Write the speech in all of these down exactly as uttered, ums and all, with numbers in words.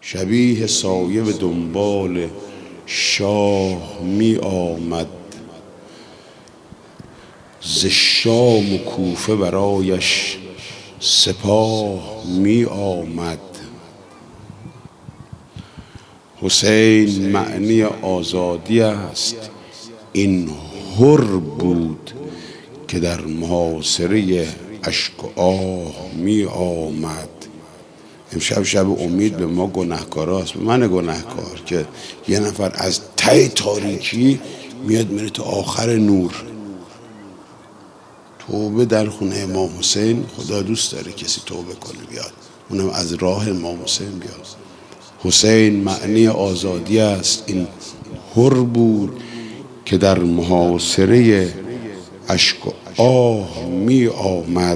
شبیه سایه به دنبال شاه می آمد، ز شام و کوفه برایش سپاه می آمد. حسین معنی آزادی است، این حر بود که در محاصره اشک و آه می آمد. امشب شب امید به ما گناهکاراست، به من گناهکار، که یه نفر از ته تاریکی میاد میره تا آخر نور. توبه در خونه امام حسین، خدا دوست داره کسی توبه کنه بیاد، اونم از راه امام حسین بیاد. حسین معنی آزادی است، این حر بود که در محاصره اشک و آه می آمد.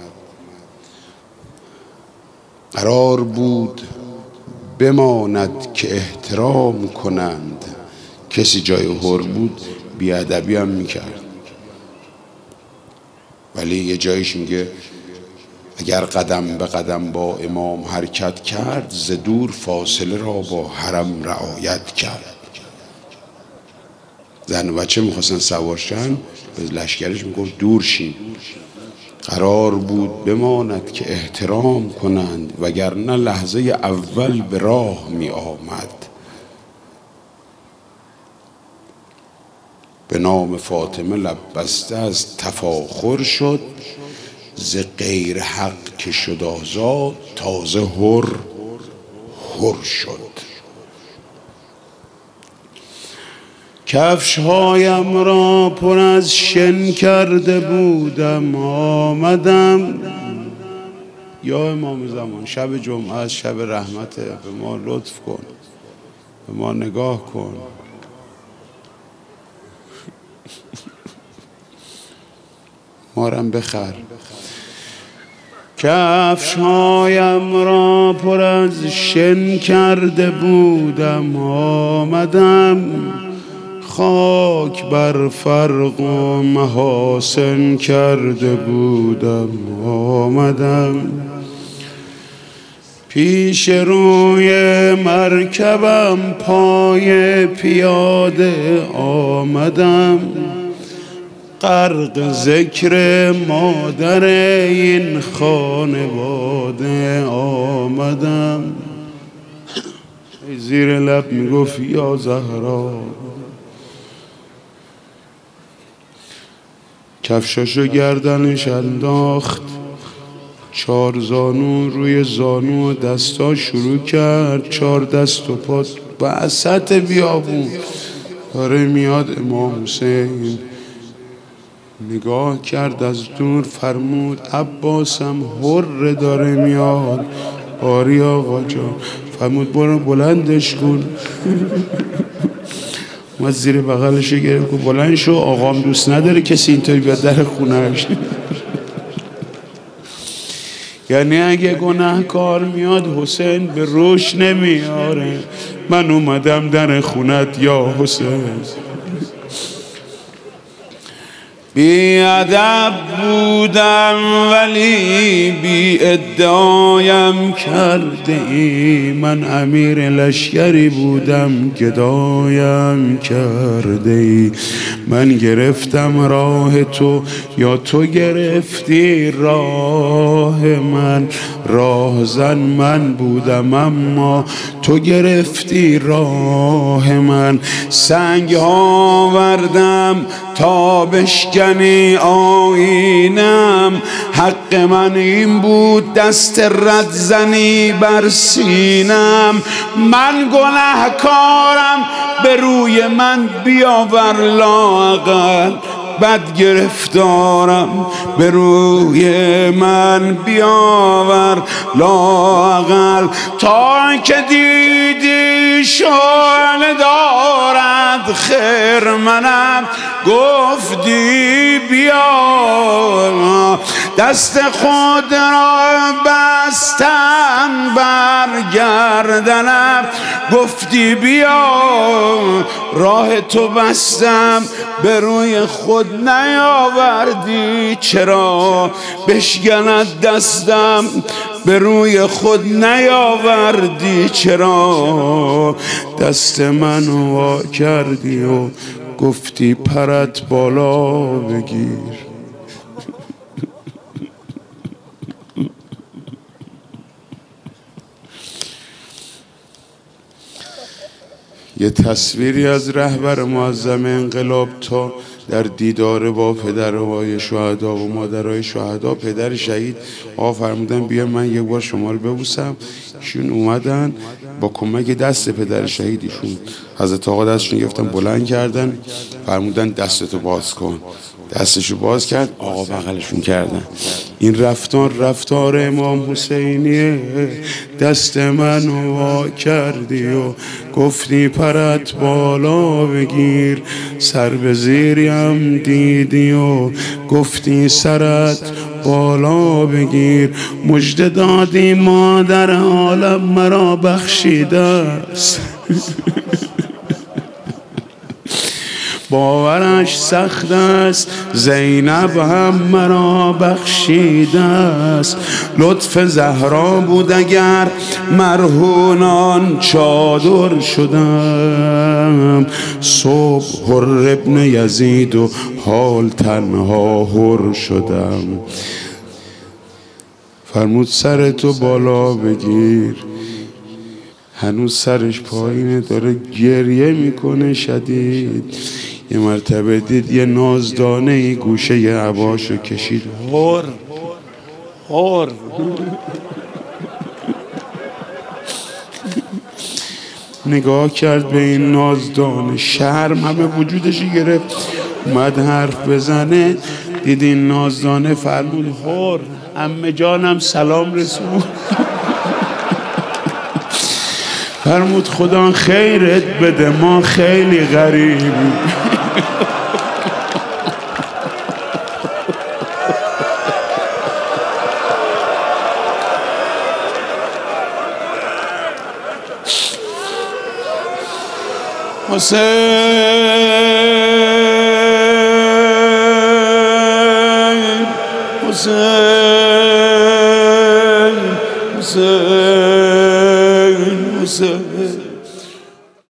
قرار بود بماند که احترام کنند، کسی جای حر بود بیادبی هم میکرد، ولی یه جایش میگه اگر قدم به قدم با امام حرکت کرد، ز دور فاصله را با حرم رعایت کرد. زن و بچه میخواستن سوارشن، به لشکرش میگفت دور شین. قرار بود بماند که احترام کنند، وگرنه لحظه اول به راه می آمد. به نام فاطمه لب بسته از تفاخر شد، ز غیر حق که شد آزاد، تازه حر حر شد. کفشهایم را پر از شن کرده بودم، آمدم. یا امام زمان، شب جمعه از شب رحمته، به ما لطف کن، به ما نگاه کن. مارم بخر. کفشهایم را پر از شن کرده بودم، آمدم. خاک بر فرق و محاسن کرده بودم، آمدم. پیش روی مرکبم پای پیاده آمدم، غرق ذکر مادر این خانواده آمدم. زیر لب میگفت یا زهرا، کفشاشو گردنش انداخت، چار زانو روی زانو و دستا شروع کرد، چار دست و پا وسط بیابون داره میاد. امام حسین نگاه کرد از دور، فرمود عباسم حر داره میاد. آری آقا جان. فرمود برو بلندش کن. ما زیر بغلشو گرفت، بلند شو، آقام دوست نداره کسی اینطوری بیاد در خونهش. یعنی اگه گناهکار میاد حسین به روش نمیاره. من اومدم در خونت یا حسین. بی ادب بودم ولی بی ادعایم کرده ای، من امیر لشکری بودم گدایم کرده ای. من گرفتم راه تو یا تو گرفتی راه من، راهزن من بودم اما تو گرفتی راه من. سنگ ها وردم تا بشکنی آیینم، حق من این بود دست رد زنی بر سینم. من گناهکارم به روی من بیاور لااقل، بد گرفتارم به روی من بیاور لااقل. تا که دیدی شعله دارد خرمنم، گفتی بیا دست خود را بستن برگردنم، گفتی بیا راه تو بستم به روی خود نیاوردی، چرا بشکند دستم به روی خود نیاوردی، چرا دست منو وا کردی و گفتی پرت بالا بگیر. یه تصویری از رهبر معظم انقلاب تا در دیدار با پدرهای شهدا و مادرای شهدا، پدر شهید آقا فرمودن بیا من یک بار شما رو ببوسم. ایشون اومدن با کمک دست پدر شهیدشون حضرت آقا دستشون گرفتن بلند کردن، فرمودن دستتو باز کن. دستشو باز کرد، آقا بغلشون کردن. این رفتار رفتار امام حسینیه. دست منو وا کردی و گفتی پرت بالا بگیر، سر به زیریم دیدی و گفتی سرت بالا بگیر. مژده دادی مادر عالم مرا بخشیده است. باورش سخت است زینب هم مرا بخشیده است. لطف زهرا بود اگر مرهونان چادر شدم، صبح حر ابن یزید و حال تنها حر شدم. فرمود سر تو بالا بگیر. هنوز سرش پایینه، داره گریه میکنه شدید. یه مرتبه دید یه نازدانه ای گوشه یه عباشو کشید، هر هر نگاه کرد به این نازدانه، شرم همه وجودشی گرفت، اومد حرف بزنه. دید این نازدانه، فرمود هر عمه جانم سلام رسون. فرمود خدا خیرت بده ما خیلی غریبیم. حسین حسین حسین